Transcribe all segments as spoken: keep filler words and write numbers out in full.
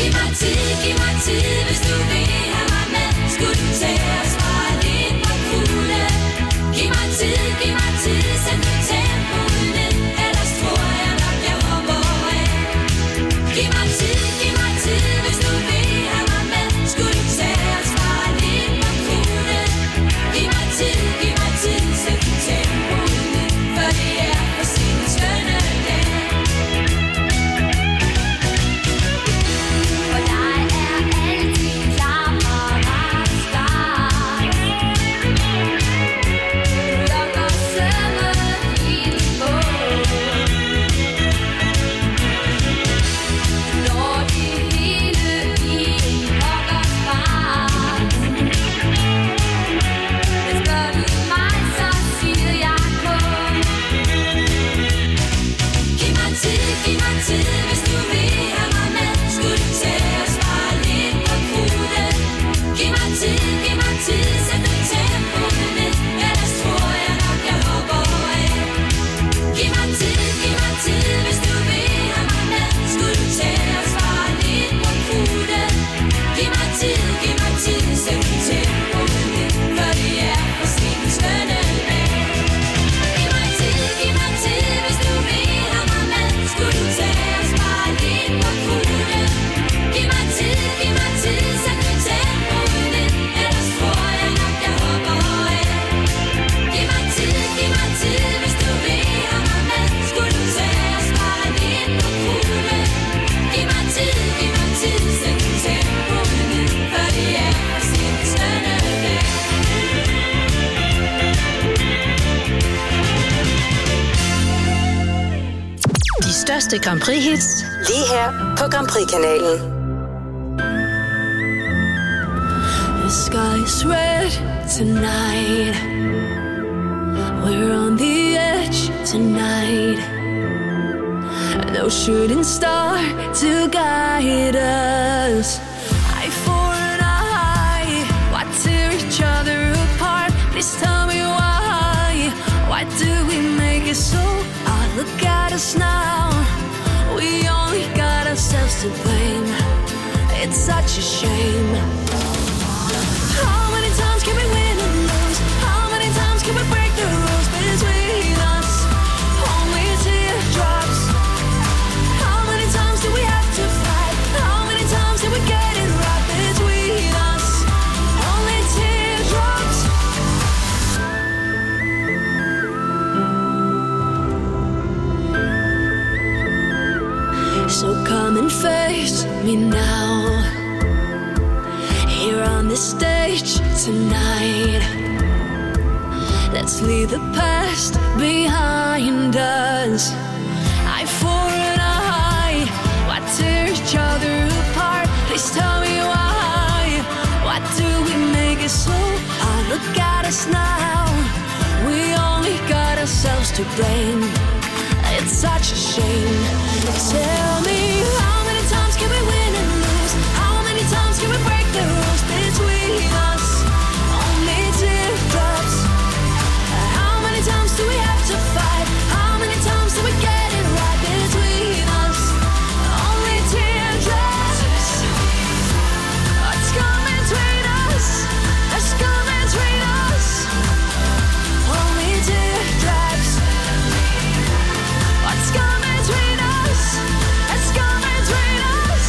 Giv mig tid, giv mig tid, hvis du vil have mig med. Skulle du tage os fra lidt på kugle. Giv mig tid, giv mig tid, sæt nu tempoet ned. Ellers tror jeg nok, jeg hopper af. Giv mig tid, giv mig tid, hvis du vil have mig med. Skulle du tage os fra lidt på kugle. Giv mig tid, giv mig tid, sæt nu tempoet ned. For det er for sin skønne dag. For dig er alting klar og restart. Du lukker sømmet helt på. Du når det hele i en pokkers fart. Men spørger du mig, så siger jeg kun. Giv mig tid, giv mig tid, hvis du vil have mig med. Skulle du tage os fra lidt på kugle. Giv mig tid, giv mig tid, sæt nu tempoet ned. Ellers tror jeg nok, jeg hopper af. Giv mig tid, giv mig tid, hvis du vil have mig med. Skulle du tage os fra lidt på kugle. Giv mig tid, giv mig tid, sæt nu tempoet ned. For det er for sent skønne dag. Giv mig tid, giv mig tid, hvis du vil have mig med. Skulle du tage os fra lidt på kugle. Giv mig tid, giv mig tid, sæt nu tempoet ned. Ellers tror jeg nok, jeg hopper af. Giv mig tid, giv mig tid, hvis du vil have mig med. Skulle du tage os fra lidt på kugle. Giv mig tid, giv mig tid, sæt nu tempoet ned. For det er for sent skønne dag. De største Grand Prix-hits lige her på Grand Prix-kanalen. The sky's red tonight. We're on the edge tonight. No shooting star to guide us. Eye for an eye. Why tear each other apart? Please tell me why. Why do we make it so hard? Look at us now. We only got ourselves to blame. It's such a shame. How many times can we win and lose? How many times can we break the rules between us? Only teardrops. How many times do we have to fight? How many times do we get it right between us? Only teardrops. So come and face me now. Here on this stage tonight. Let's leave the past behind us. Eye for an eye. Why tear each other apart? Please tell me why. Why do we make it so hard? Look at us now. We only got ourselves to blame. It's such a shame. Tell me, how many times can we win and lose? How many times can we break the rules between us? Only teardrops. How many times do we have to fight? How many times do we get it right between us? Only teardrops. What's coming between us? What's coming between us? Only teardrops. What's coming between us? What's coming between us?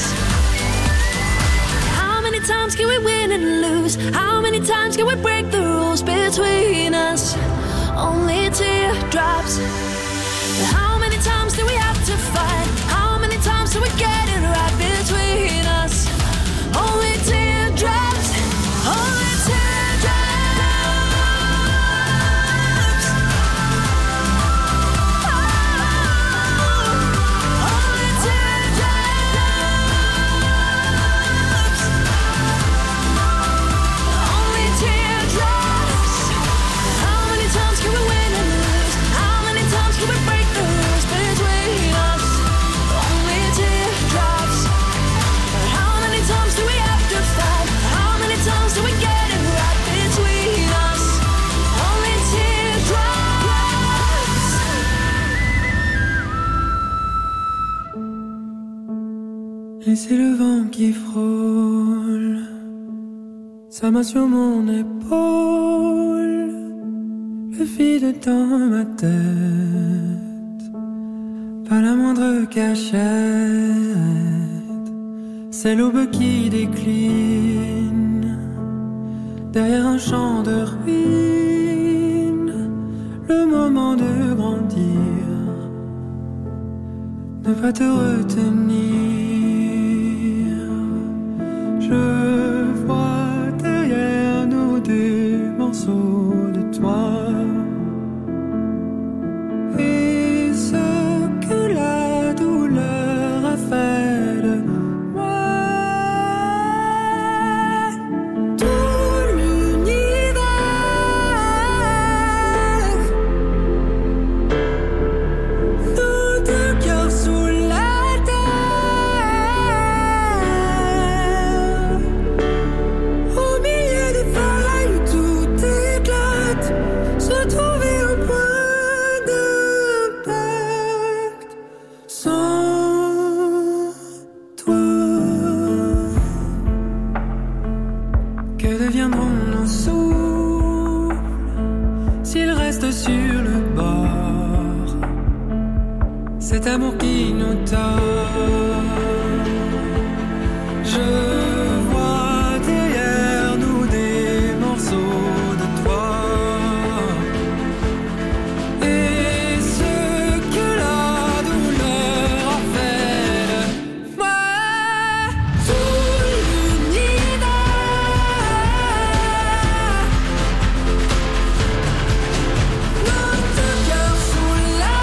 How many times can we win and lose? How many times can we break the rules between us? Only teardrops. How many times do we have to fight? How many times do we get it right between us? Only teardrops. Only teardrops. Only teardrops. Only teardrops. How many times can we win and lose? How many times can we break the rules between us? Et c'est le vent qui frôle sa main sur mon épaule, le vide dans ma tête, pas la moindre cachette. C'est l'aube qui décline derrière un champ de ruines. Le moment de grandir, ne pas te retenir. Je vois derrière nous des morceaux de toi, et ce que la douleur a fait de moi. Tout l'univers, nos deux cœurs sous la terre, au milieu des failles où tout éclate, se trouver au point d'impact. Sans toi, que deviendront nos souffles s'ils restent sur le bord? Cet amour qui nous tord. Je vois derrière nous des morceaux de toi, et ce que la douleur a fait de moi. Tout l'univers, nos deux cœurs sous la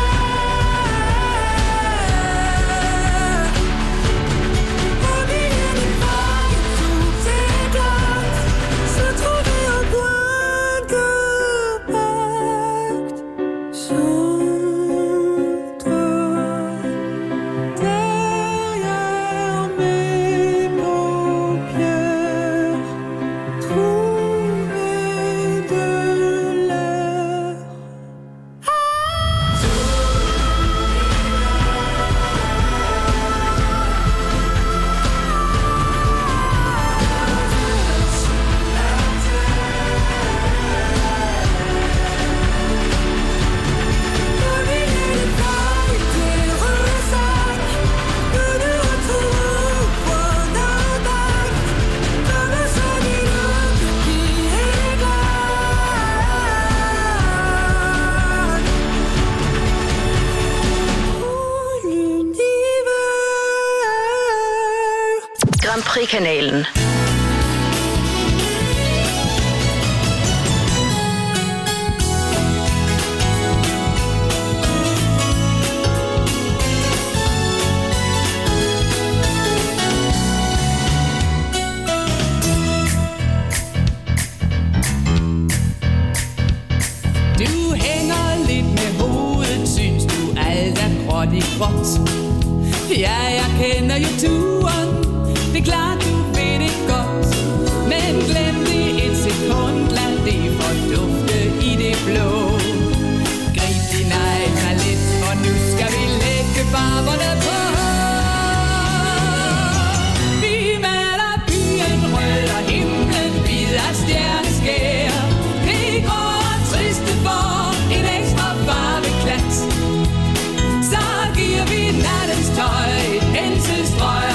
terre, au milieu des failles, tout éclate, se trouver au point d'impact. Sans toi, derrière mes paupières, trouver de l'air. Au milieu des failles, des ressacs, nous nous retrouvons au point d'impact, comme un son d'inonde qui éclate. Tout l'univers. Grand Prix-kanalen. Du hænger lidt med hovedet, synes du alt er gråt i gråt. Ja, jeg kender jo turen, det er klart du ved det godt. Men glem det et sekund, lad det fordufte i det blå. Grib din egen palet, for nu skal vi lægge farverne på. Vi maler byen rød og himlen hvid af stjerneskær. Det grå og triste får en ekstra farveklat. Så giver vi nattens tøj et penselstrøg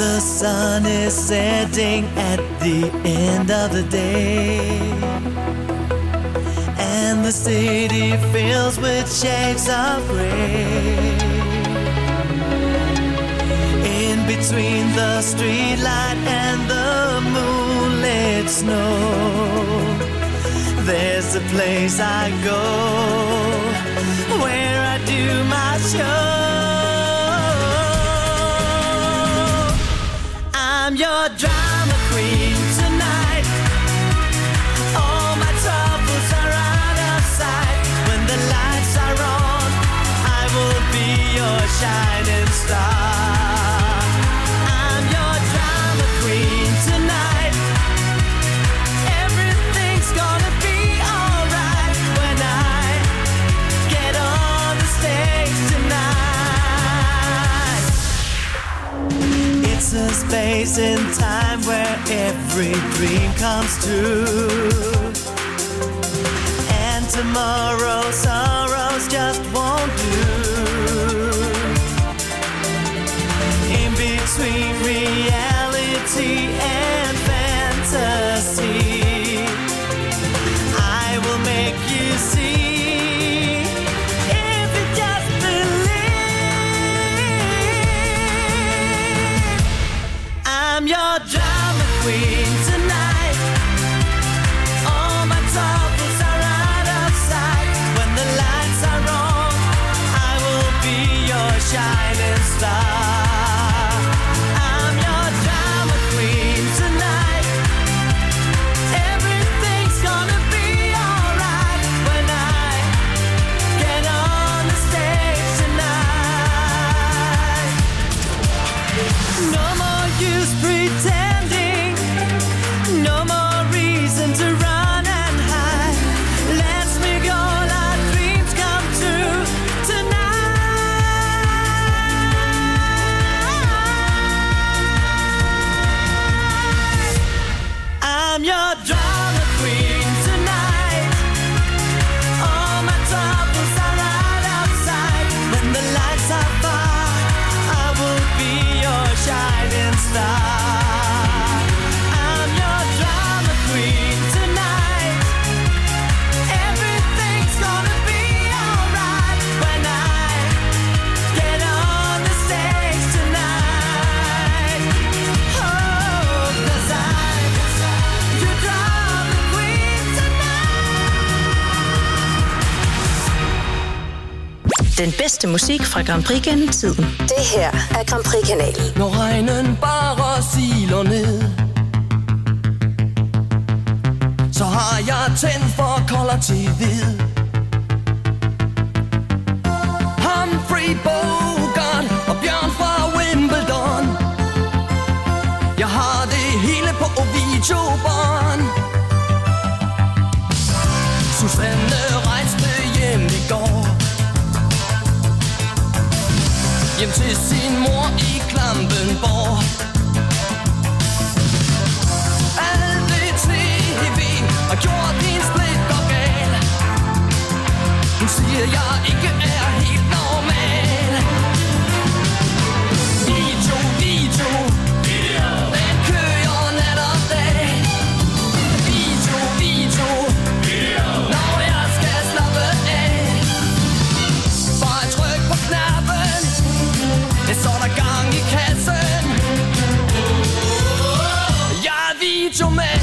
the sun is setting at the end of the day, and the city fills with shades of gray. In between the streetlight and the moonlit snow, there's a place I go where I do my show. I'm your drama queen tonight. All my troubles are out of sight. When the lights are on, I will be your shining star. I'm your drama queen tonight. Everything's gonna be alright when I get on the stage tonight. It's a space in time where every dream comes true, and tomorrow's sorrows just won't do. In between reality and fantasy, I will make you see if you just believe. I'm your drama queen tonight. All my troubles are out of sight. When the lights are on, I will be your shining star. I'm your drama queen tonight. Everything's gonna be alright when I get on the stage tonight. No more use pretending, no more reason to run and hide. Let's make all our dreams come true tonight. I'm your drama queen tonight. All my troubles are out of sight. When the lights are far, I will be your shining star. I'm your drama queen tonight. Everything's gonna be alright when I get on the stage tonight. Oh, 'cause I'm your drama queen tonight. Den bedste musik fra Grand Prix gennem tiden. Det her er Grand Prix-kanalen. Når regnen bare siler ned, så har jeg tændt for kolder til hvid. Humphrey Bogart og Bjørn fra Wimbledon, jeg har det hele på videobånd. Susanne rejste hjem i går, hjem til sin mor i Klampenborg. Alt det tv har gjort hendes blik og gal. Hun siger, jeg ikke er helt normal. Video, video, den kører nat og dag. Video, video, når jeg skal slappe af. Bare tryk på knappen, så er der gang i kassen. Jeg er videomand.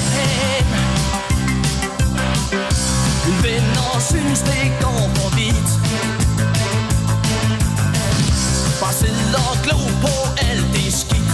Mine venner synes det går for vidt. Bare sidde og glo på alt det skidt.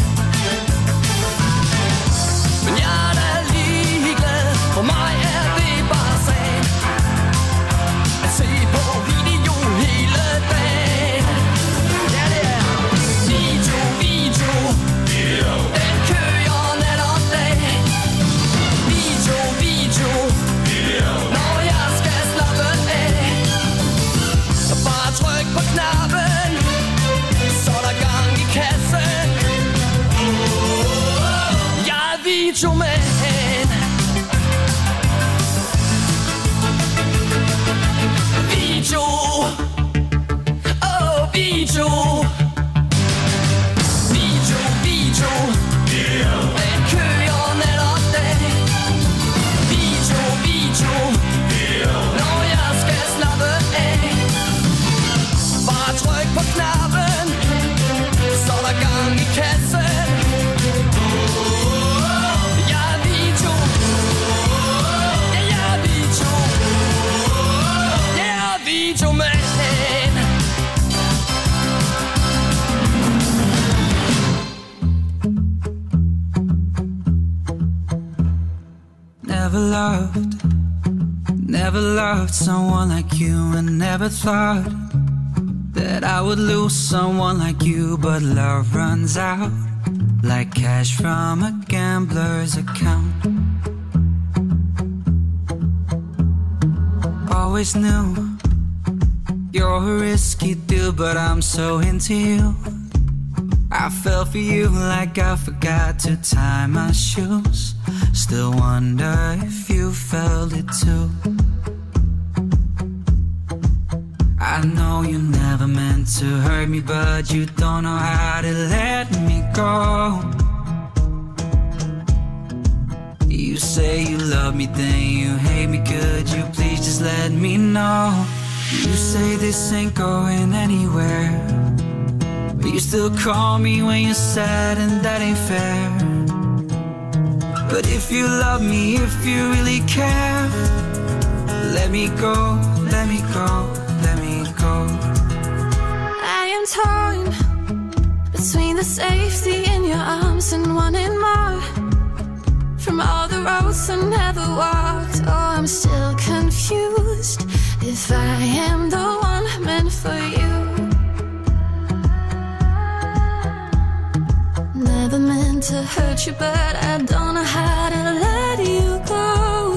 Men jeg er da ligeglad, for mig er det bare sagen at se på video hele dagen. Ja, det er video, video, den kører nat og dag. Video, video, når jeg skal slappe af. Bare tryk på knappen, så er der gang i kassen. Jeg er videomand. Video, oh video. Video, video. never loved, never loved someone like you, and never thought that I would lose someone like you. But love runs out like cash from a gambler's account. Always knew you're a risky dude, but I'm so into you. I fell for you like I forgot to tie my shoes. Still wonder if you felt it too. I know you never meant to hurt me, but you don't know how to let me go. You say you love me, then you hate me. Could you please just let me know? You say this ain't going anywhere, but you still call me when you're sad, and that ain't fair. But if you love me, if you really care, let me go, let me go, let me go. I am torn between the safety in your arms and wanting more from all the roads I never walked. Oh, I'm still confused if I am the one meant for you. Never meant to hurt you, but I don't know how to let you go.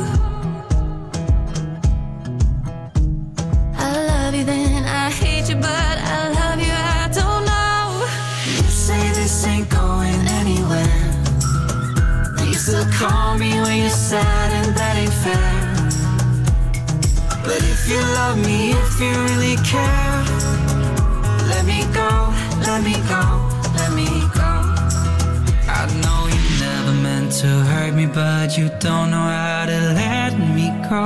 I love you, then I hate you, but I love you, I don't know. You say this ain't going anywhere, you still call me when you're sad, and that ain't fair. But if you love me, if you really care, let me go, let me go, let me go. I know you never meant to hurt me, but you don't know how to let me go.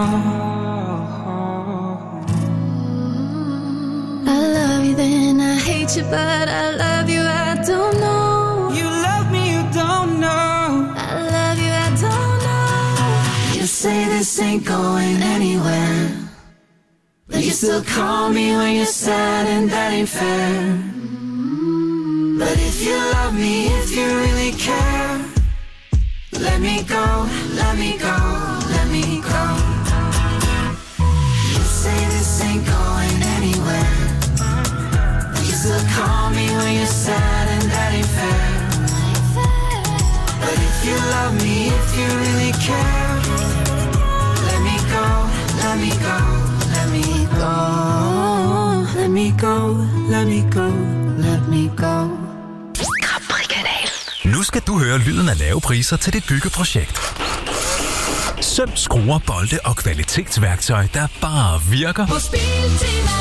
I love you, then I hate you, but I love you, I don't know. You love me, you don't know. I love you, I don't know. You say this ain't going anywhere, but you still call me when you're sad, and that ain't fair. But if you love me, if you really care, let me go, let me go, let me go. You say this ain't going anywhere, you still call me when you're sad, and that ain't fair. But if you love me, if you really care, let me go, let me go, let me go. Let me go, let me go, let me go. Nu skal du høre lyden af lave priser til dit byggeprojekt. Søm, skruer, bolde og kvalitetsværktøj, der bare virker. Hos Biltema.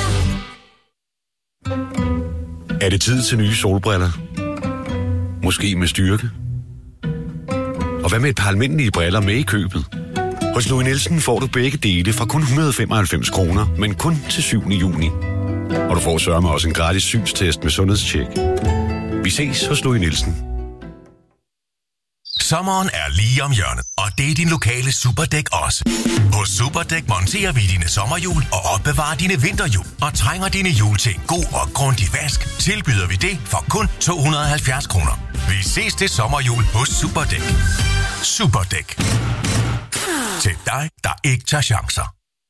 Er det tid til nye solbriller? Måske med styrke? Og hvad med et par almindelige briller med i købet? Hos Louis Nielsen får du begge dele fra kun et hundrede og femoghalvfems kroner, men kun til syvende juni. Og du får sørme også en gratis synstest med sundhedstjek. Vi ses hos Louis Nielsen. Sommeren er lige om hjørnet, og det er din lokale Superdæk også. Hos Superdæk monterer vi dine sommerhjul og opbevarer dine vinterhjul. Og trænger dine hjul til en god og grundig vask, tilbyder vi det for kun to hundrede og halvfjerds kroner. Vi ses til sommerhjul hos Superdæk. Superdæk. Til dig, der ikke tager chancer.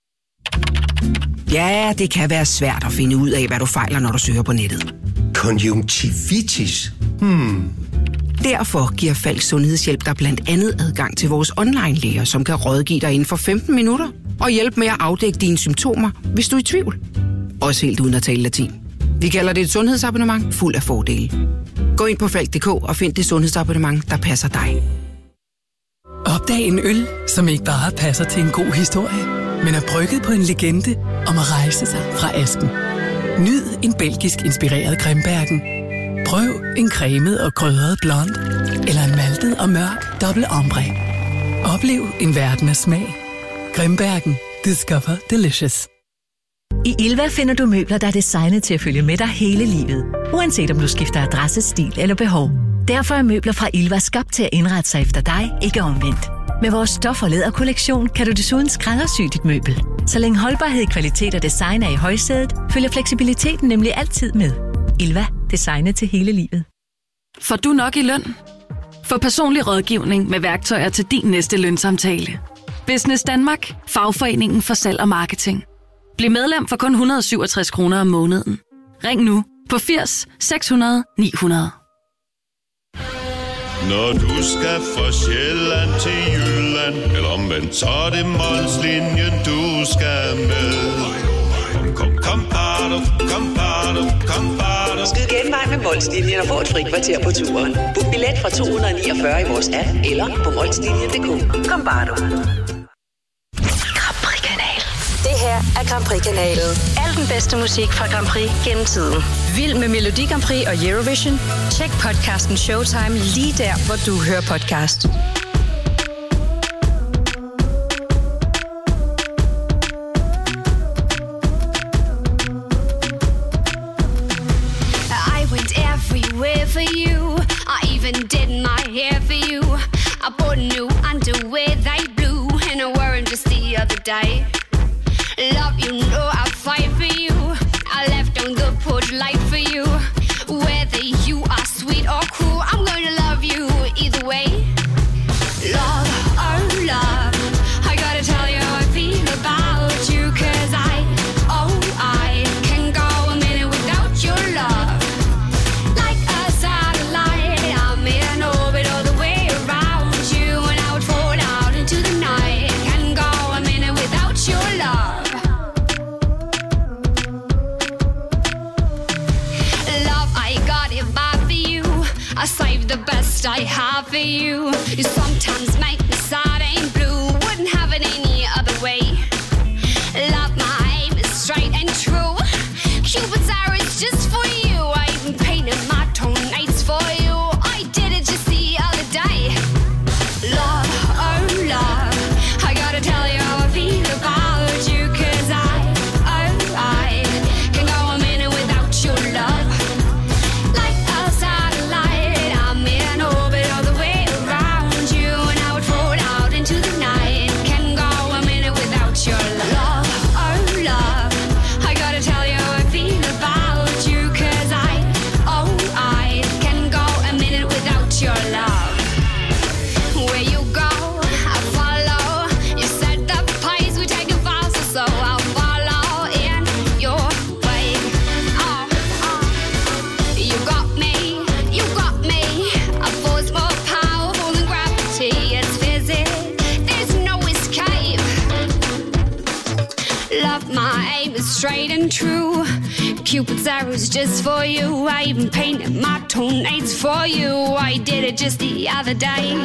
Ja, det kan være svært at finde ud af, hvad du fejler, når du søger på nettet. Konjunktivitis? Hmm... Derfor giver Falk Sundhedshjælp dig blandt andet adgang til vores online-læger, som kan rådgive dig inden for femten minutter og hjælpe med at afdække dine symptomer, hvis du er i tvivl. Også helt uden at tale latin. Vi kalder det et sundhedsabonnement fuld af fordele. Gå ind på falk punktum d k og find det sundhedsabonnement, der passer dig. Opdag en øl, som ikke bare passer til en god historie, men er brygget på en legende om at rejse sig fra asken. Nyd en belgisk inspireret Grimbergen. Prøv en cremet og krydret blond, eller en maltet og mørk dobbelt ombre. Oplev en verden af smag. Grimbergen. Discover delicious. I Ilva finder du møbler, der er designet til at følge med dig hele livet. Uanset om du skifter adresse, stil eller behov. Derfor er møbler fra Ilva skabt til at indrette sig efter dig, ikke omvendt. Med vores stof- og læderkollektion kan du desuden skræddersy dit møbel. Så længe holdbarhed, kvalitet og design er i højsædet, følger fleksibiliteten nemlig altid med. Ilva. Designet til hele livet. Får du nok i løn? Få personlig rådgivning med værktøjer til din næste lønsamtale. Business Danmark, fagforeningen for salg og marketing. Bliv medlem for kun et hundrede og syvogtres kroner om måneden. Ring nu på firs seks hundrede ni hundrede. Når du skal fra Sjælland til Jylland, eller omvendt, så er det Molslinjen, du skal med. Kom, kom, kom, bado, kom, bado, kom, bado. Skyd genvej med Molslinjen og få et fri kvarter på turen. Book billet fra to hundrede niogfyrre i vores app, eller på molslinjen punktum d k. Kom, bado. Grand Prix-kanal. Det her er Grand Prix-kanalen. Al den bedste musik fra Grand Prix gennem tiden. Vild med Melodi Grand Prix og Eurovision? Tjek podcasten Showtime lige der, hvor du hører podcast. I went everywhere for you. I even did my hair for you. I bought new underwear, they blue, and I wore them just the other day. Love, you know I fight for you. I left on the porch light for you. Whether you are sweet or cool, I'm gonna love you either way. Love, oh love, I gotta tell you how I feel about you. Cause I, oh I can go a minute without your love. Like a satellite, I'm in orbit all the way around you. And I would fall out into the night. Can go a minute without your love. I save the best I have for you. You sometimes make me sad and blue. Wouldn't have it any other way. Love, my aim is straight and true. Cupid's arrow is just for you. I even painted my toenails for you. I did it just the other day. Love, oh love, I gotta tell you how I feel about you. Cause I, oh I can go a minute without your love. Straight and true. Cupid's arrows just for you. I even painted my toenails for you. I did it just the other day.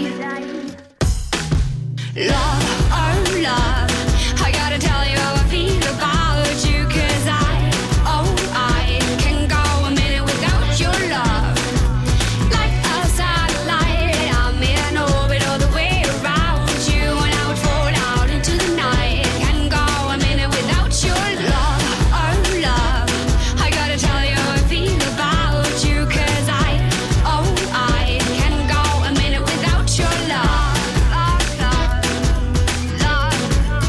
Love, oh love, I gotta tell you how I feel about you. Cause I, oh I can go a minute without your love. Like a satellite, I'm in orbit all the way around you. And I would fall out into the night. Can go a minute without your love. Love,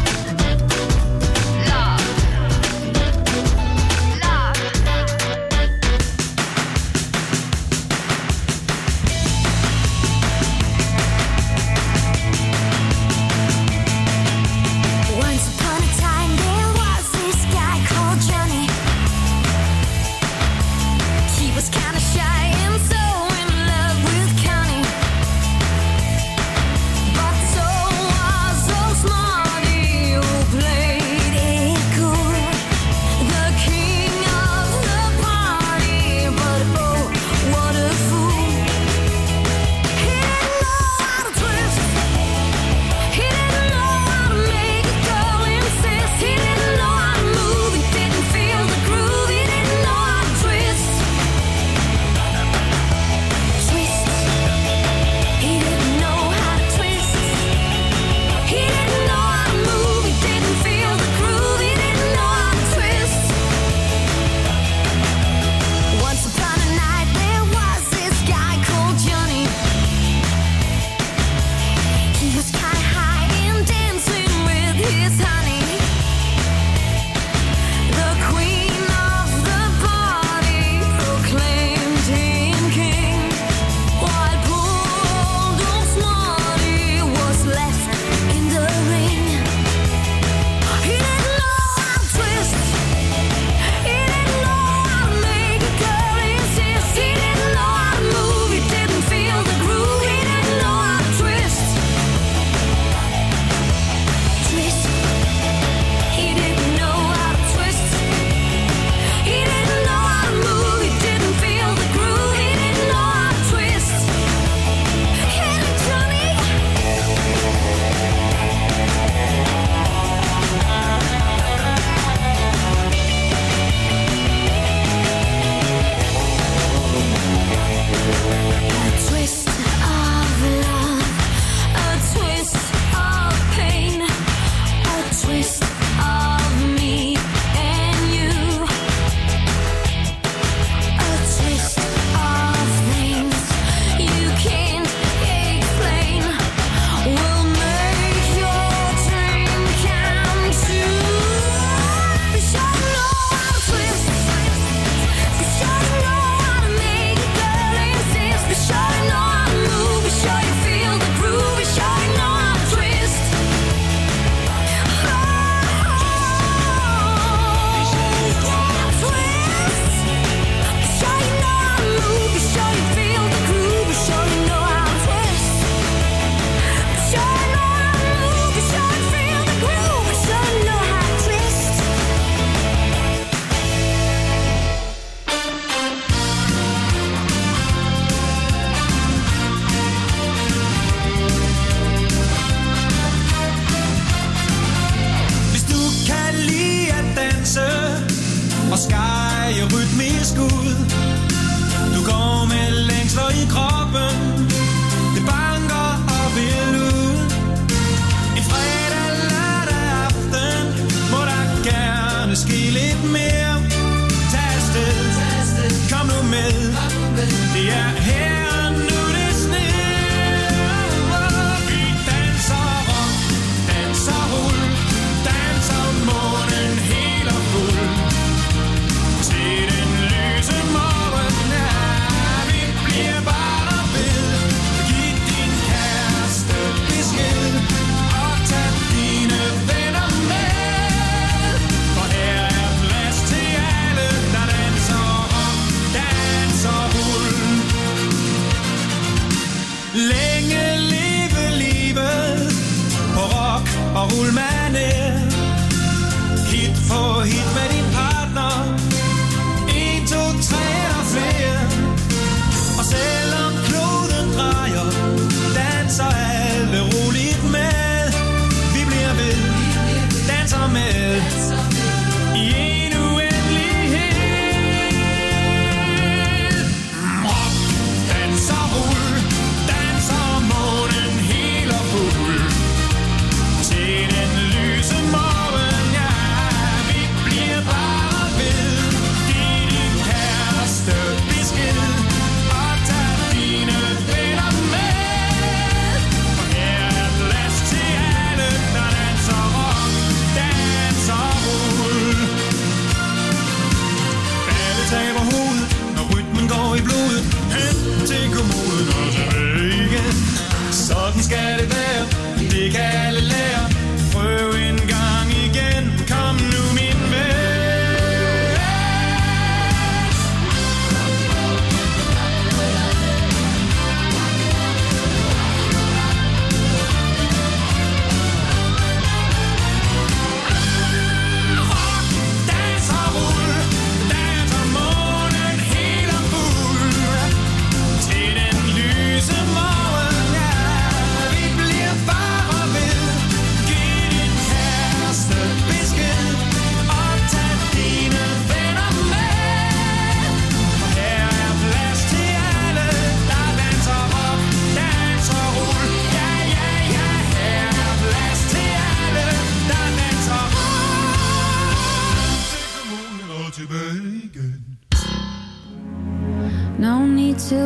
No need to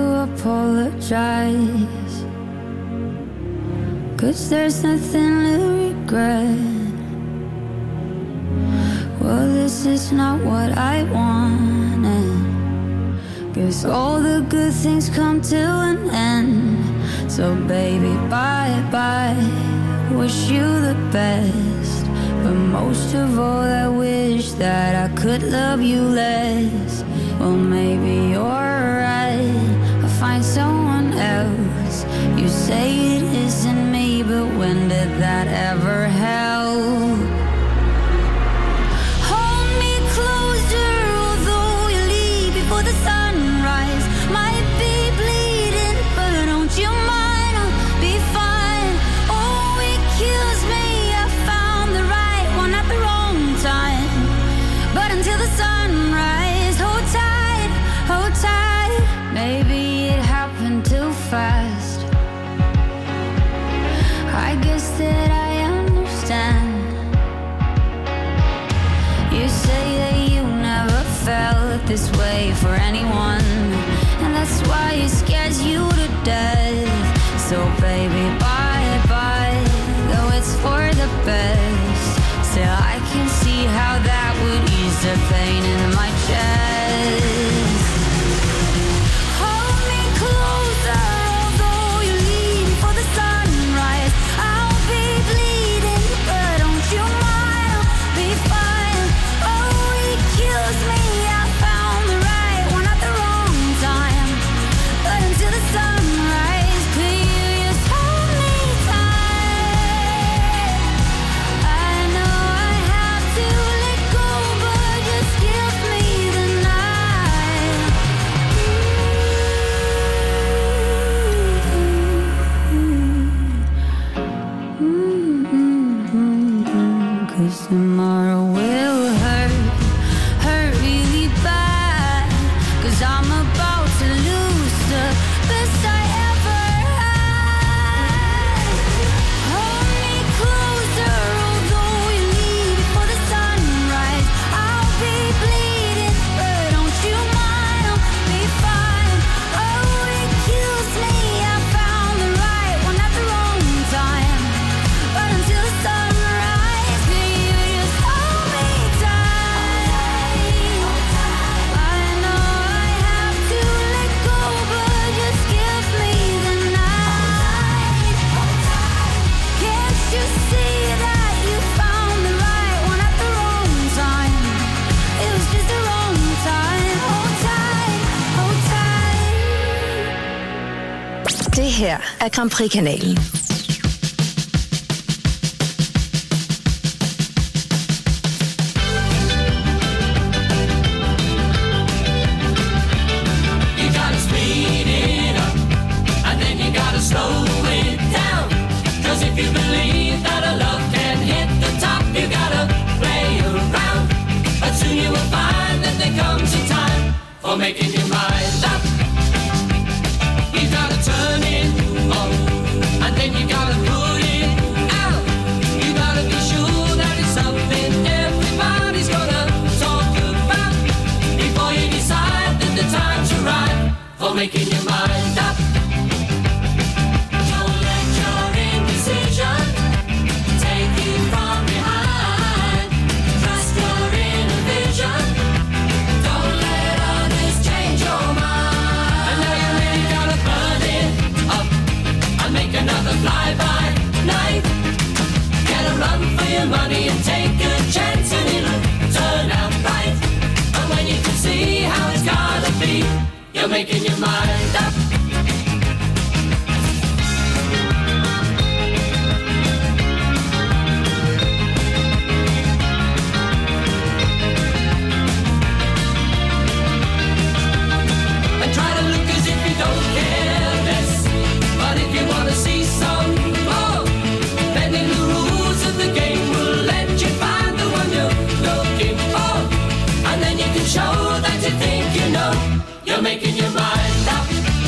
apologize, 'cause there's nothing to regret. Well, this is not what I wanted. Guess all the good things come to an end. So baby, bye bye, wish you the best. But most of all, I wish that I could love you less. Well, maybe you're right, I'll find someone else. You say it isn't me, but when did that ever help? Hold me closer, although you leave before the sunrise. Might be bleeding, but don't you mind, I'll be fine. Oh, it kills me, I found the right one at the wrong time. But until the sunrise, hold tight, hold tight. Maybe it happened too Det her er Grand Prix-kanalen. For making your mind up, you gotta turn it on, and then you gotta put it out. You gotta be sure that it's something everybody's gonna talk about before you decide that the time's right for making your mind up. Don't let your indecision take you from behind. Trust your inner vision. Another fly-by night. Get a run for your money and take a chance and it'll turn out right. And when you can see how it's gotta be, you're making your mind up. And try to look as if you don't care less. But if you wanna see some more, bending the rules of the game will let you find the one you're looking for. And then you can show that you think you know, you're making your mind up.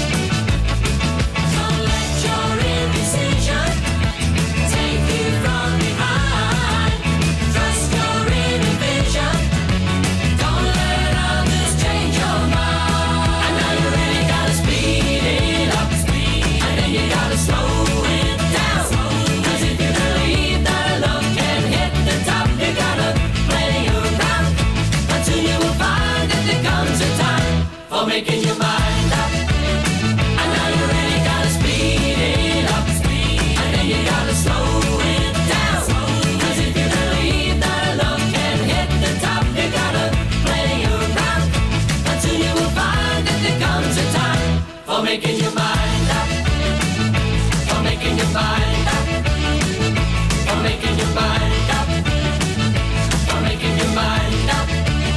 Don't let your indecision take you from behind. Trust your inner vision. Don't let others change your mind. And now you really gotta speed it up. You gotta slow it down. Cause if you believe that love can hit the top, you gotta play around. But soon you will find that there comes a time for making your mind up. And now you really gotta speed it up. And then you gotta slow it down. Cause if you believe that love can hit the top, you gotta play around. But soon you will find that there comes a time for making your mind up. Making your mind up. For making your mind up. For making your mind up.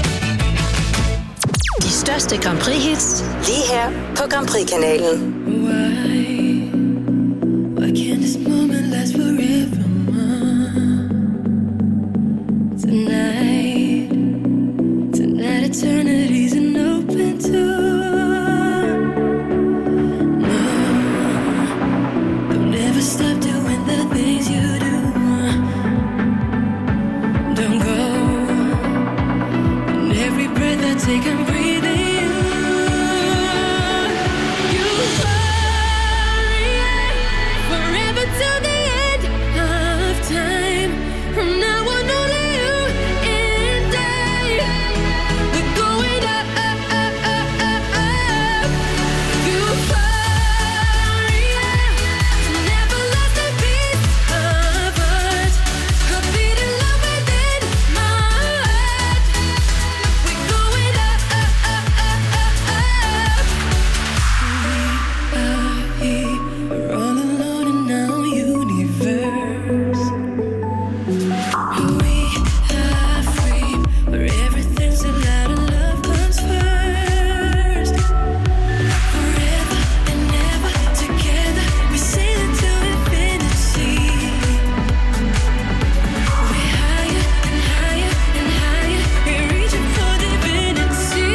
De største Grand Prix-hits lige her på Grand Prix-kanalen. Why? Why can't this moment last forever? Tonight, tonight eternity's an open door. Stop doing the things you do. Don't go. And every breath I take, I'm breathing you. You hurry forever till the end of time. From now on, only you and I. We're going up, up, up, up, up, up. You hurry. Never lost a piece of us. A beat in love within my heart. We're going up, up, up, up, up, up. We are here, we're all alone in our universe. We are free, where everything's allowed and love comes first. Forever and ever together, we sail into infinity. We're higher and higher and higher, we're reaching for divinity.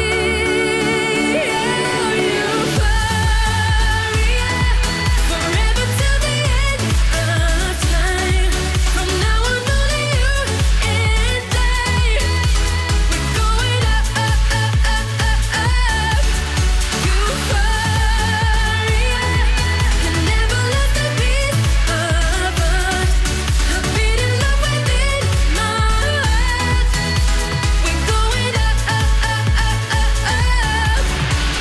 Oh, you hurry forever till the end of time. From now on, only you and I. We're going up, up, up, up, up, up. You hurry, you never lost a piece of us. A beat in love within my heart. We're going up, up, up, up, up, up.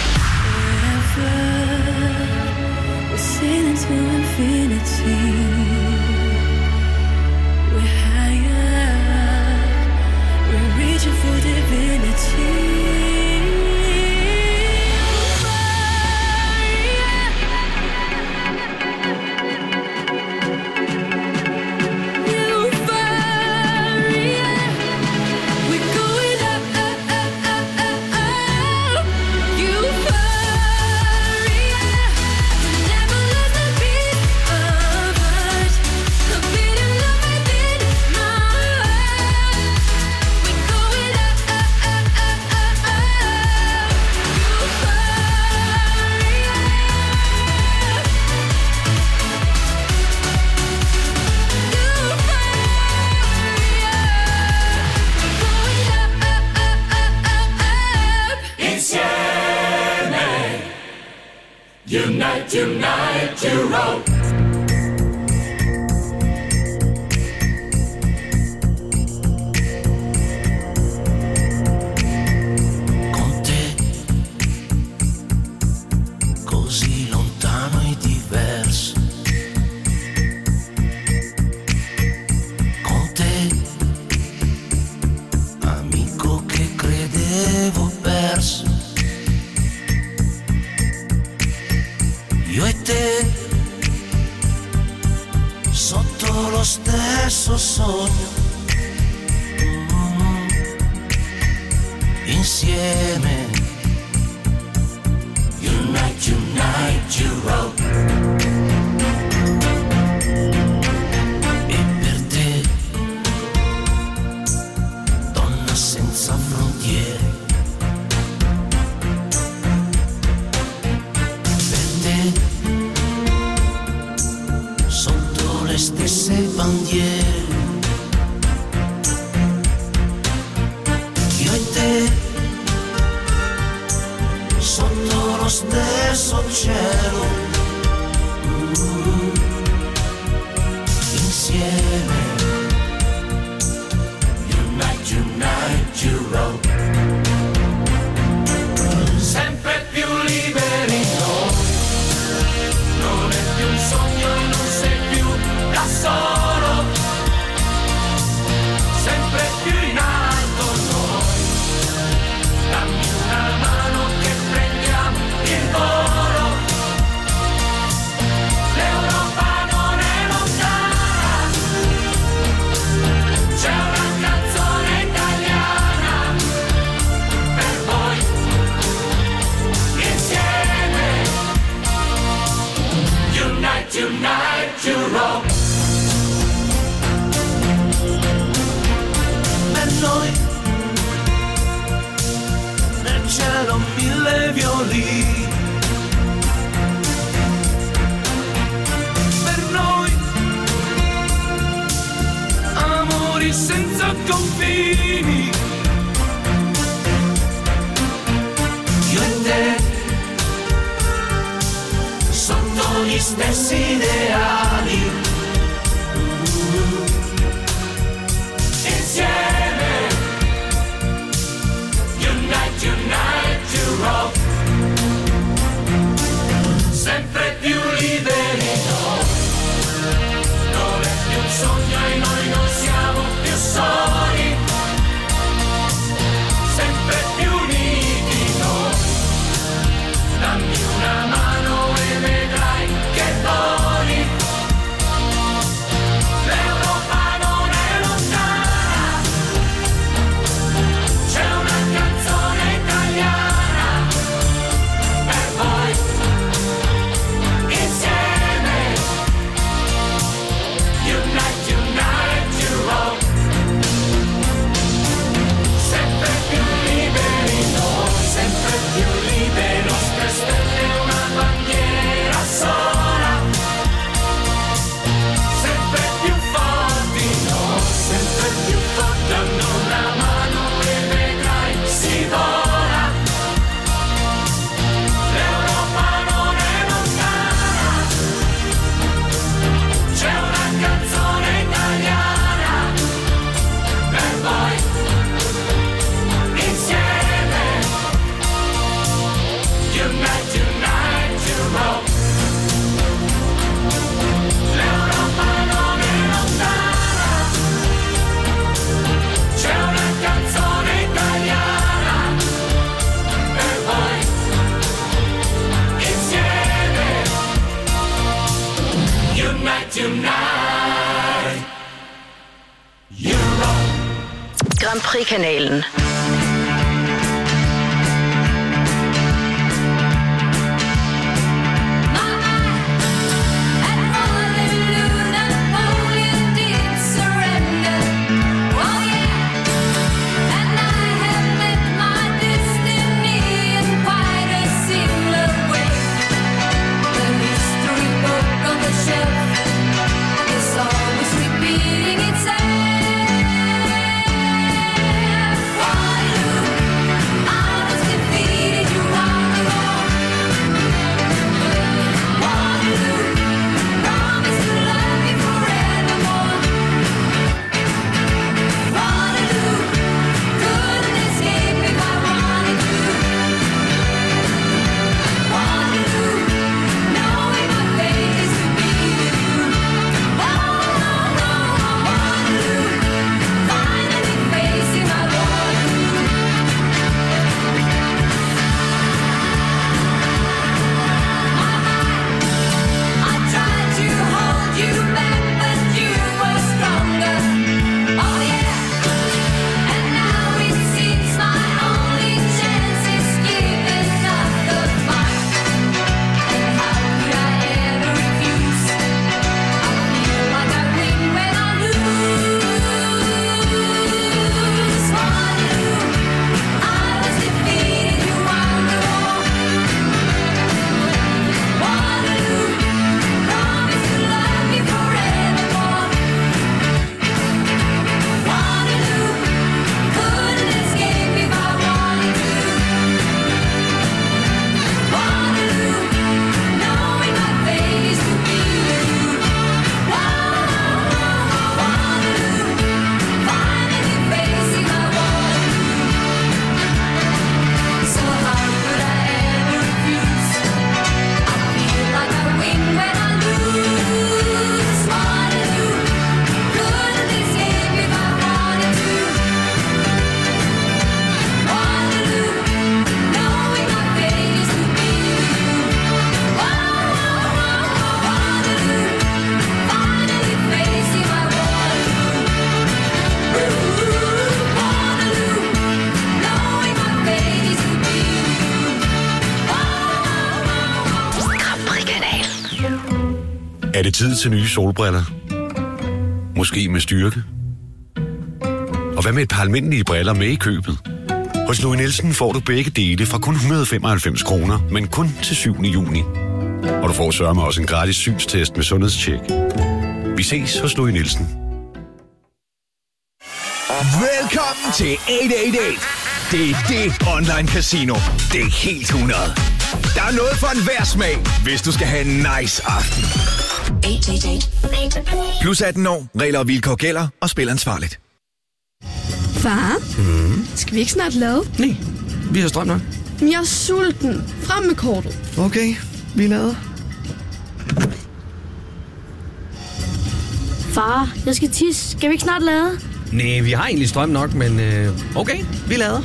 Forever, we're sailing to infinity. We're higher, we're reaching for divinity. Unite Europe. Con te, così lontano e diverso. Con te, amico che credevo perso. Io e te, sotto lo stesso sogno, mm, insieme. Unite, unite Europe. E per te, donna senza frontiere. Le stesse bandiere, io e te, sotto lo stesso cielo, mm, insieme. Unite, unite Europe. Sempre più liberi noi, non è più un sogno e non sei più da solo, sempre più in alto noi, dammi una mano che prendiamo il volo, l'Europa non è lontana, c'è una canzone italiana per voi, insieme, unite, unite Europe. Noi nel cielo mille violini, per noi amori senza confini, io e te sotto gli stessi ideali, insieme. Unite Europe, sempre più liberi noi, non è più un sogno e noi non siamo più soli, sempre più uniti noi, dammi una mano e vedrai che voli, l'Europa non è lontana, c'è una canzone italiana per voi, insieme, unite, unite Europe, sempre più liberi noi, sempre più liberi, nostre stelle una bandiera sola, sempre più forti noi, sempre più forti, hanno una mano e vedrai si vola, l'Europa non è lontana, c'è una canzone italiana per voi, insieme, unite, unite Europe, l'Europa non è lontana, c'è una canzone italiana per voi, insieme, unite, unite Europe. Grand Prix-kanalen. It's always repeating itself. Er det tid til nye solbriller? Måske med styrke? Og hvad med et par almindelige briller med i købet? Hos Louis Nielsen får du begge dele fra kun et hundrede og femoghalvfems kroner, men kun til syvende juni. Og du får sørme også en gratis synstest med sundhedstjek. Vi ses hos Louis Nielsen. Velkommen til otte otte otte. Det er det online casino. Det er helt hundrede. Der er noget for enhver smag, hvis du skal have en nice aften. otte otte otte. Plus atten år, regler og vilkår gælder, og spil ansvarligt. Far, Mm. skal vi ikke snart lade? Nej, vi har strøm nok. Men jeg er sulten. Frem med kortet. Okay, vi lader. Far, jeg skal tisse. Skal vi ikke snart lade? Nej, vi har egentlig strøm nok, men øh, okay, vi lader.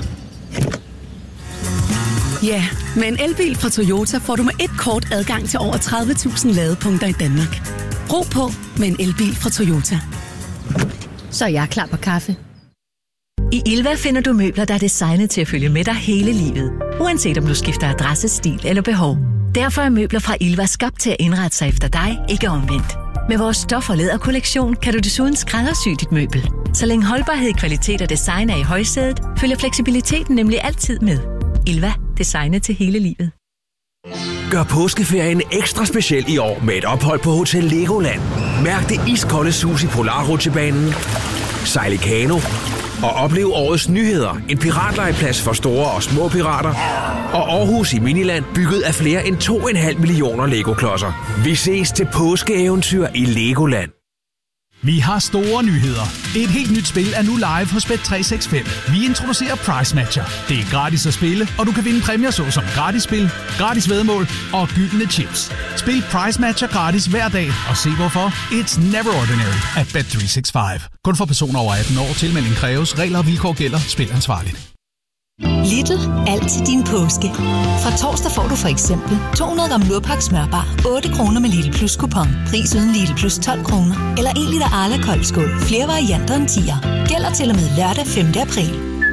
Ja, med en elbil fra Toyota får du med et kort adgang til over tredive tusind ladepunkter i Danmark. Ro på med en elbil fra Toyota. Så er jeg klar på kaffe. I Ilva finder du møbler, der er designet til at følge med dig hele livet. Uanset om du skifter adresse, stil eller behov. Derfor er møbler fra Ilva skabt til at indrette sig efter dig, ikke omvendt. Med vores stof- og læderkollektion kan du desuden skræddersy dit møbel. Så længe holdbarhed, kvalitet og design er i højsædet, følger fleksibiliteten nemlig altid med. Ilva. Designet til hele livet. Gør påskeferien ekstra speciel i år med et ophold på Hotel Legoland. Mærk det iskolde sus i Polarrutsjebanen, sejl i kano og oplev årets nyheder. En piratlejeplads for store og små pirater. Og Aarhus i Miniland bygget af flere end to komma fem millioner Lego-klodser. Vi ses til påskeeventyr i Legoland. Vi har store nyheder. Et helt nyt spil er nu live hos Bet tre seks fem. Vi introducerer Price Matcher. Det er gratis at spille, og du kan vinde præmier såsom gratis spil, gratis væddemål og gyldne chips. Spil Price Matcher gratis hver dag, og se hvorfor. It's never ordinary at Bet tre seks fem. Kun for personer over atten år. Tilmelding kræves. Regler og vilkår gælder. Spil ansvarligt. Lidl. Alt til din påske. Fra torsdag får du for eksempel to hundrede gram Lurpak smørbar, otte kroner med Lidl Plus kupon. Pris uden Lidl Plus tolv kroner. Eller en liter Arla koldskål. Flere varianter end tier. Gælder til og med lørdag femte april.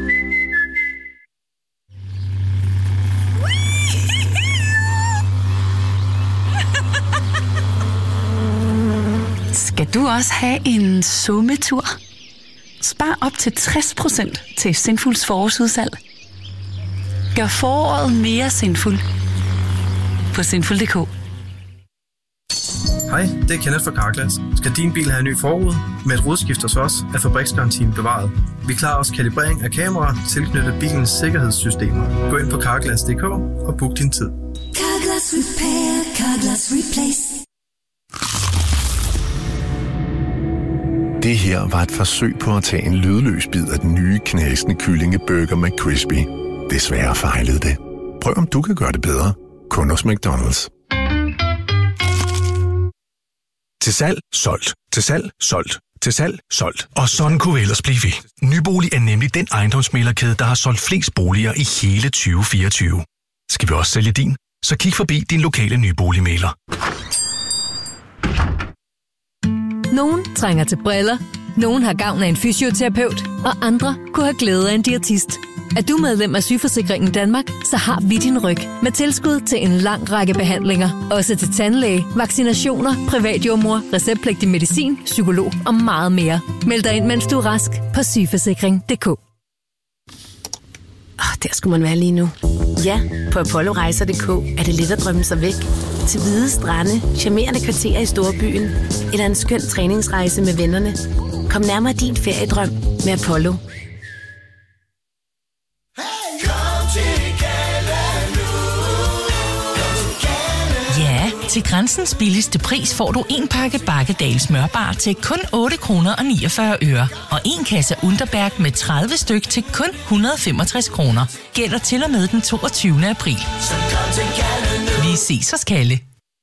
Skal du også have en sommetur? Spar op til tres procent til Sinfuls forårsudsalg. Gør foråret mere sinful på sinful punktum d k. Hej, det er Kenneth fra Carglass. Skal din bil have en ny forrude? Med et rodskift hos os er fabriksgarantien bevaret. Vi klarer også kalibrering af kameraer tilknyttet bilens sikkerhedssystemer. Gå ind på carglass punktum d k og book din tid. Carglass Repair, Carglass Replace. Det her var et forsøg på at tage en lydløs bid af den nye knasende kyllingeburger McCrispy. Desværre fejlede det. Prøv om du kan gøre det bedre. Kun hos McDonald's. Til salg, solgt. Til salg, solgt. Til salg, solgt. Og sådan kunne vi ellers blive ved. Nybolig er nemlig den ejendomsmæglerkæde, der har solgt flest boliger i hele tyve fireogtyve. Skal vi også sælge din? Så kig forbi din lokale nyboligmægler. Nogen trænger til briller, nogen har gavn af en fysioterapeut, og andre kunne have glæde af en diætist. Er du medlem af Sygeforsikringen Danmark, så har vi din ryg med tilskud til en lang række behandlinger. Også til tandlæge, vaccinationer, privatjordmor, receptpligtig medicin, psykolog og meget mere. Meld dig ind, mens du er rask på sygeforsikring punktum d k. Oh, der skulle man være lige nu. Ja, på apollorejser punktum d k er det let at drømme sig væk. Til hvide strande, charmerende kvarterer i storbyen, eller en skøn træningsrejse med vennerne. Kom nærmere din feriedrøm med Apollo. Ja, til Grænsens billigste pris får du en pakke Bakkedal smørbar til kun otte kroner og niogfyrre øre, og en kasse Unterberg med tredive styk til kun et hundrede og femogtres kroner. Gælder til og med den toogtyvende april. Vi ses hos Kalle.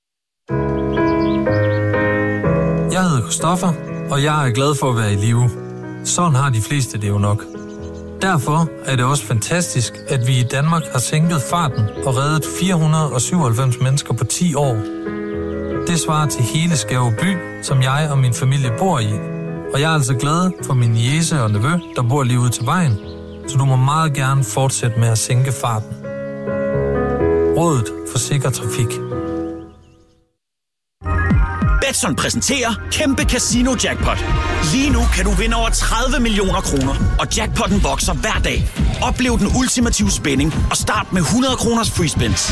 Jeg hedder Christoffer, og jeg er glad for at være i live. Sådan har de fleste det jo nok. Derfor er det også fantastisk, at vi i Danmark har sænket farten og reddet fire hundrede og syvoghalvfems mennesker på ti år. Det svarer til hele Skæve by, som jeg og min familie bor i. Og jeg er altså glad for min niece og nevø, der bor lige ude til vejen, så du må meget gerne fortsætte med at sænke farten. Rådet for sikker trafik. Bet Betsson præsenterer Kæmpe Casino Jackpot. Lige nu kan du vinde over tredive millioner kroner, og jackpotten vokser hver dag. Oplev den ultimative spænding og start med hundrede kroners free spins.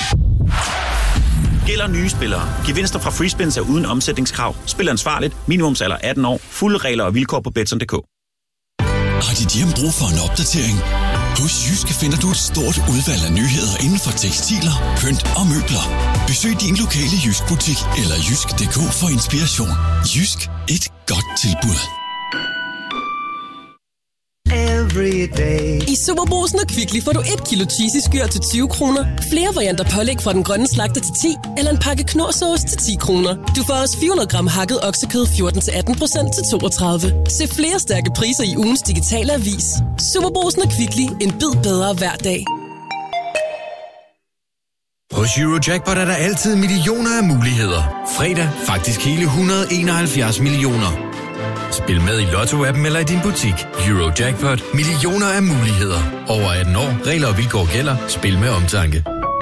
Gælder nye spillere. Gevinster fra free spins er uden omsætningskrav. Spil ansvarligt. Minimumsalder atten år. Fulde regler og vilkår på Betsson punktum d k. Har dit hjem brug for en opdatering? Hos Jysk finder du et stort udvalg af nyheder inden for tekstiler, pynt og møbler. Besøg din lokale Jysk-butik eller jysk punktum d k for inspiration. Jysk. Et godt tilbud. I Superbrugsen og Kvickly får du et kilo cheesy skyr til tyve kroner, flere varianter pålæg fra den grønne slagter til ti, eller en pakke knorrsauce til ti kroner. Du får også fire hundrede gram hakket oksekød fjorten til atten procent til toogtredive. Se flere stærke priser i ugens digitale avis. Superbrugsen og Kvickly. En bid bedre hver dag. Hos Eurojackpot er der altid millioner af muligheder. Fredag faktisk hele et hundrede og enoghalvfjerds millioner. Spil med i Lotto-appen eller i din butik. Eurojackpot. Millioner af muligheder. Over atten år. Regler og vilkår gælder. Spil med omtanke.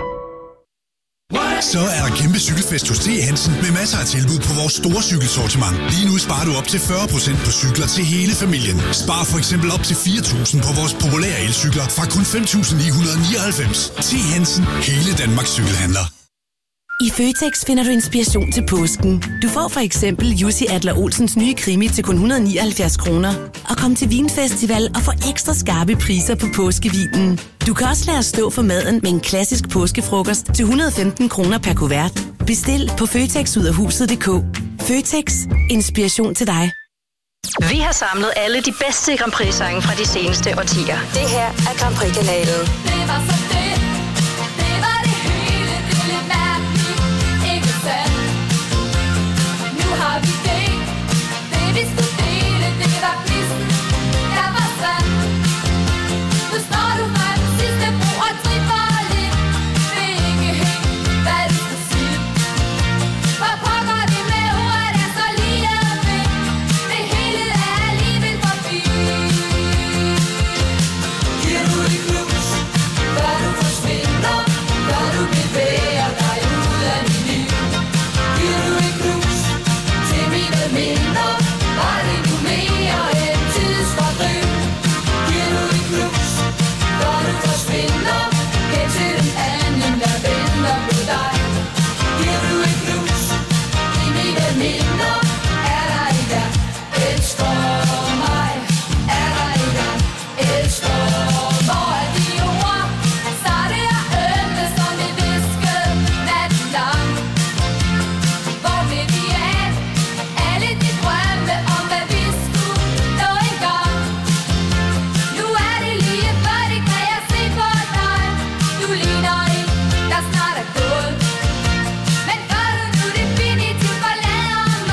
Så er der kæmpe cykelfest hos T. Hansen med masser af tilbud på vores store cykelsortiment. Lige nu sparer du op til fyrre procent på cykler til hele familien. Spar for eksempel op til fire tusind på vores populære elcykler fra kun fem tusind ni hundrede og nioghalvfems. T. Hansen. Hele Danmarks cykelhandler. I Føtex finder du inspiration til påsken. Du får for eksempel Jussi Adler Olsens nye krimi til kun et hundrede og nioghalvfjerds kroner. Og kom til Vinfestival og få ekstra skarpe priser på påskevinen. Du kan også lade os stå for maden med en klassisk påskefrokost til et hundrede og femten kroner per kuvert. Bestil på føtex ud af huset punktum d k. Føtex. Inspiration til dig. Vi har samlet alle de bedste Grand Prix-sange fra de seneste årtier. Det her er Grand Prix-kanalen. Det var så det, det var det hele, det er lidt mærkeligt, ikke sandt? Nu har vi det, det vi skulle dele, det var quizzen, der var sand. Nu står du mig på sidste bro og tripper lidt, ved ikke helt, hvad du skal sige. For pokker det med ordet er så lige ved, det hele er alligevel forbi. Giver du det knus, før du forsvinder, før du bevæger dig ud af mit liv. Giver du et knus til mine minder, var det nu mere end tidsfordriv. Giver du et knus, før du forsvinder, hen til den anden, der venter på dig. Giver du et knus i mine minder, er der en, der elsker mig. Er der en, der elsker mig. Er de ord, så det er ømme, som vi viskede natten lang. Hvor blev de af? Alle de drømme om, hvad vi skulle nå engang. Nu er det lige før, det kan jeg se på dig. Du ligner en, der snart er gået. Men før du nu definitivt forlader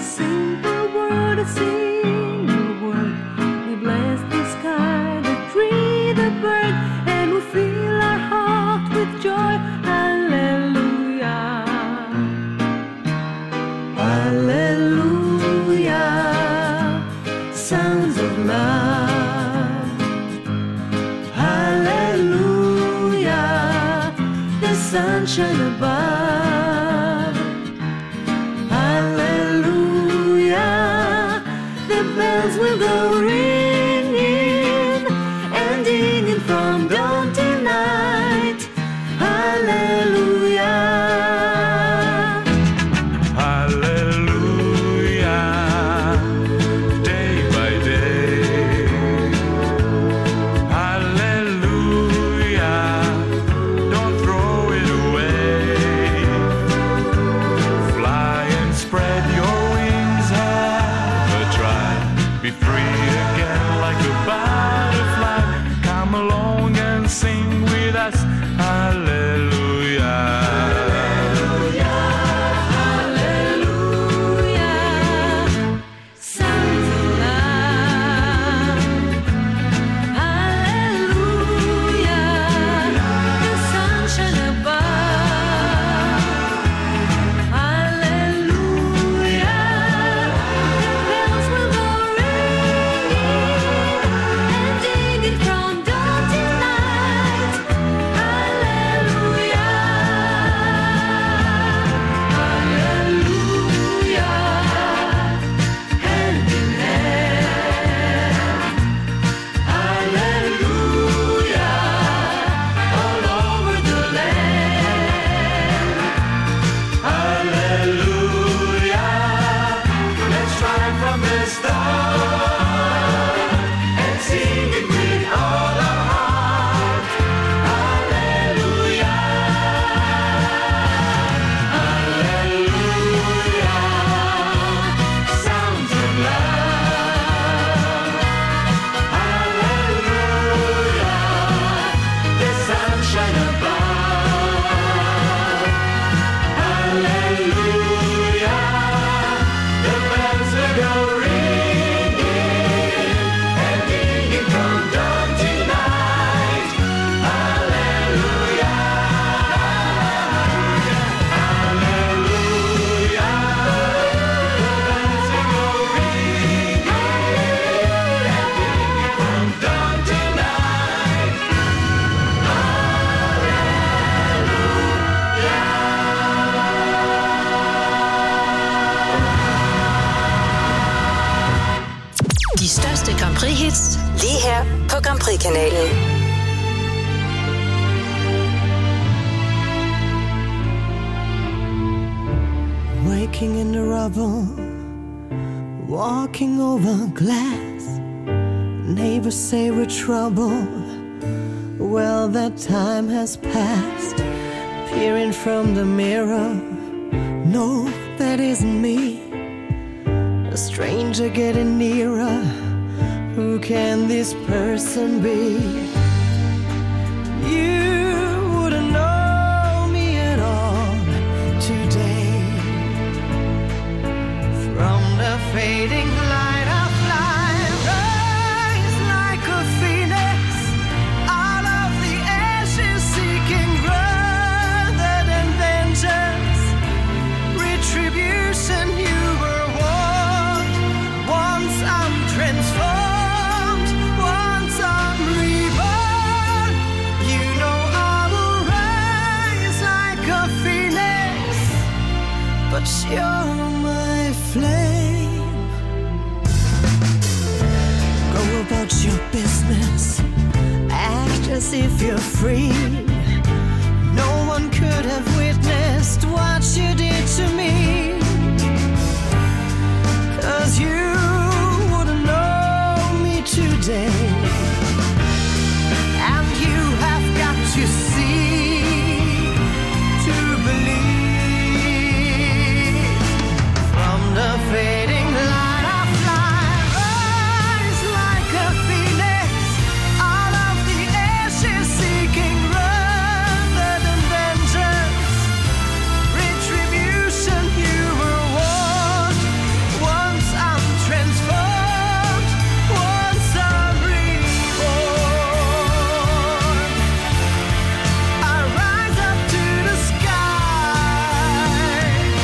simple word, a single word. We bless the sky, the tree, the bird, and we fill our heart with joy. Hallelujah. Hallelujah. Sounds of love. Hallelujah. The sunshine above. Hallelujah. The bells will go ringing and dinging from dawn till night. Hallelujah. Lige her på Grand Prix-kanalen. Waking in the rubble, walking over glass. Neighbors say we're trouble. Well, that time has passed. Peering from the mirror, no, that isn't me. A stranger getting nearer. Who can this person be? You wouldn't know me at all today. From the fading light of life, rise like a phoenix out of the ashes, seeking rather than vengeance, retribution. You were warned. Once I'm transformed. But you're my flame. Go about your business, act as if you're free. No one could have witnessed what you did to me.